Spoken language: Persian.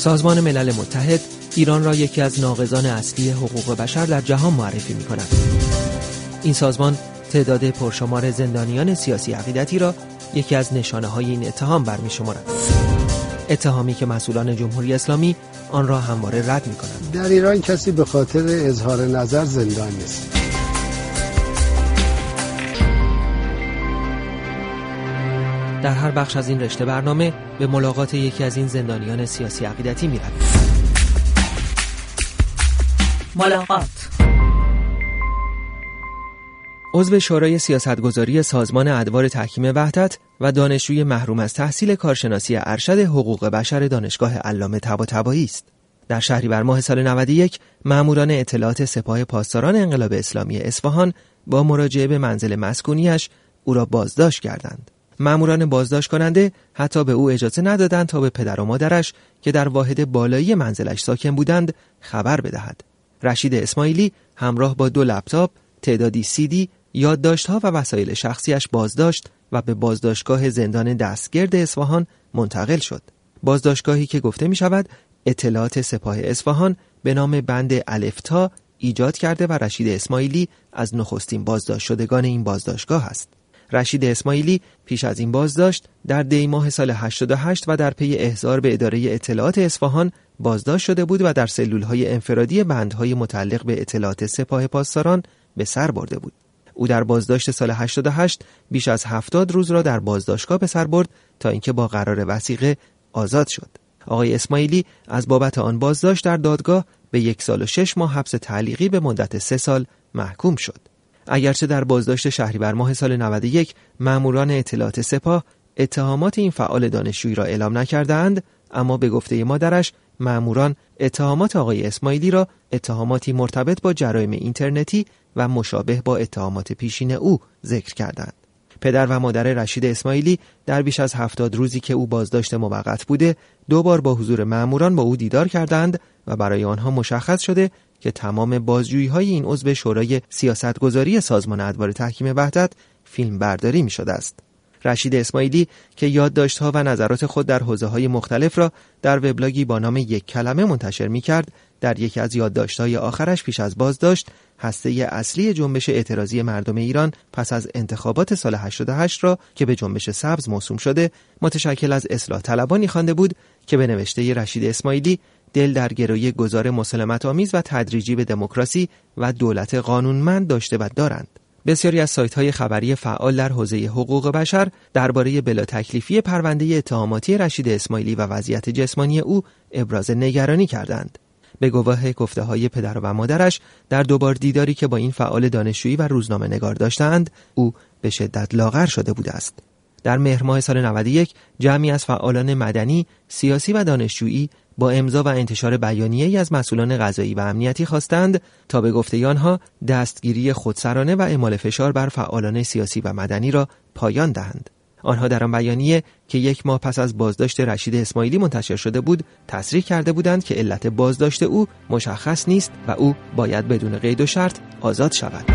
سازمان ملل متحد ایران را یکی از ناقضان اصلی حقوق بشر در جهان معرفی می‌کند. این سازمان تعداد پرشمار زندانیان سیاسی عقیدتی را یکی از نشانه‌های این اتهام برمی‌شمارد. اتهامی که مسئولان جمهوری اسلامی آن را همواره رد می‌کنند. در ایران کسی به خاطر اظهار نظر زندان نیست. در هر بخش از این رشته برنامه به ملاقات یکی از این زندانیان سیاسی عقیدتی می‌رویم. ملاقات. عضو شورای سیاستگذاری سازمان ادوار تحکیم وحدت و دانشجوی محروم از تحصیل کارشناسی ارشد حقوق بشر دانشگاه علامه طباطبایی است. در شهریور ماه سال 91 ماموران اطلاعات سپاه پاسداران انقلاب اسلامی اصفهان با مراجعه به منزل مسکونیش او را بازداشت کردند. ماموران بازداشت کننده حتی به او اجازه ندادند تا به پدر و مادرش که در واحد بالایی منزلش ساکن بودند خبر بدهد. رشید اسماعیلی همراه با 2 لپتاپ، تعدادی CD، یادداشت‌ها و وسایل شخصیش بازداشت و به بازداشتگاه زندان دستگرد اصفهان منتقل شد. بازداشتگاهی که گفته می شود اطلاعات سپاه اصفهان به نام بند الف تا ایجاد کرده و رشید اسماعیلی از نخستین بازداشت شدگان این بازداشتگاه است. رشید اسماعیلی پیش از این بازداشت در دی ماه سال 88 و در پی احضار به اداره اطلاعات اصفهان بازداشت شده بود و در سلول‌های انفرادی بندهای متعلق به اطلاعات سپاه پاسداران به سر برده بود. او در بازداشت سال 88 بیش از 70 روز را در بازداشتگاه به سر برد تا اینکه با قرار وثیقه آزاد شد. آقای اسماعیلی از بابت آن بازداشت در دادگاه به 1 سال و 6 ماه حبس تعلیقی به مدت 3 سال محکوم شد. اگرچه در بازداشت شهریور ماه سال 91 ماموران اطلاعات سپاه اتهامات این فعال دانشجویی را اعلام نکردند، اما به گفته مادرش ماموران اتهامات آقای اسماعیلی را اتهاماتی مرتبط با جرایم اینترنتی و مشابه با اتهامات پیشین او ذکر کردند. پدر و مادر رشید اسماعیلی در بیش از 70 روزی که او بازداشت موقت بوده 2 بار با حضور ماموران با او دیدار کردند و برای آنها مشخص شده که تمام بازجویی‌های این عضو شورای سیاستگذاری سازمان ادوار تحکیم وحدت فیلم برداری می‌شده است. رشید اسماعیلی که یادداشت‌ها و نظرات خود در حوزه‌های مختلف را در وبلاگی با نام 1 کلمه منتشر می‌کرد، در یکی از یادداشت‌های آخرش پیش از بازداشت هسته اصلی جنبش اعتراضی مردم ایران پس از انتخابات سال 88 را که به جنبش سبز موسوم شده متشکل از اصلاح طلبانی خوانده بود که به نوشته رشید اسماعیلی دل در گروی گذار مسالمت آمیز و تدریجی به دموکراسی و دولت قانونمند داشته و دارند. بسیاری از سایت‌های خبری فعال در حوزه حقوق بشر درباره بلا تکلیفی پرونده اتهاماتی رشید اسماعیلی و وضعیت جسمانی او ابراز نگرانی کردند. به گواه گفته‌های پدر و مادرش در 2 بار دیداری که با این فعال دانشجویی و روزنامه نگار داشتند، او به شدت لاغر شده بوده است. در مهر ماه سال 91 جمعی از فعالان مدنی، سیاسی و دانشجویی با امضا و انتشار بیانیه‌ای از مسئولان قضایی و امنیتی خواستند تا به گفته آنها دستگیری خودسرانه و اعمال فشار بر فعالان سیاسی و مدنی را پایان دهند. آنها در آن بیانیه که 1 ماه پس از بازداشت رشید اسماعیلی منتشر شده بود، تصریح کرده بودند که علت بازداشت او مشخص نیست و او باید بدون قید و شرط آزاد شود.